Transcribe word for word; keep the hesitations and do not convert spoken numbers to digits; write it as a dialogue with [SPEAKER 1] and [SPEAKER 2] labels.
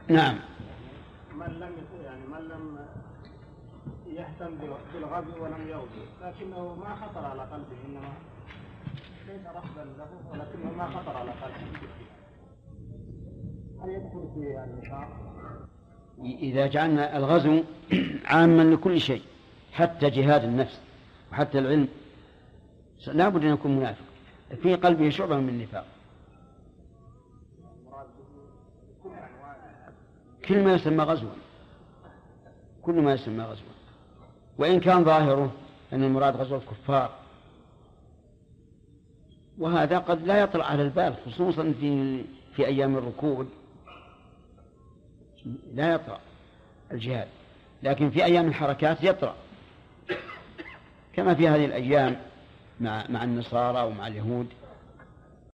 [SPEAKER 1] نعم.
[SPEAKER 2] من لم يعني من لم يهتم بالغزو ولم يغزو لكنه ما خطر على قلبه، إنما ليس رفضا له ولكنه ما خطر على قلبه، هل يدخل في النفاق؟
[SPEAKER 1] إذا جعلنا الغزو عاما لكل شيء حتى جهاد النفس وحتى العلم لا بد أن يكون منافق في قلبه شعبة من النفاق. كل ما يسمى غزوا كل ما يسمى غزوا وإن كان ظاهره أن المراد غزو الكفار، وهذا قد لا يطلع على البال خصوصا في في أيام الركود لا يطرأ الجهاد، لكن في أيام الحركات يطرأ كما في هذه الأيام مع مع النصارى ومع اليهود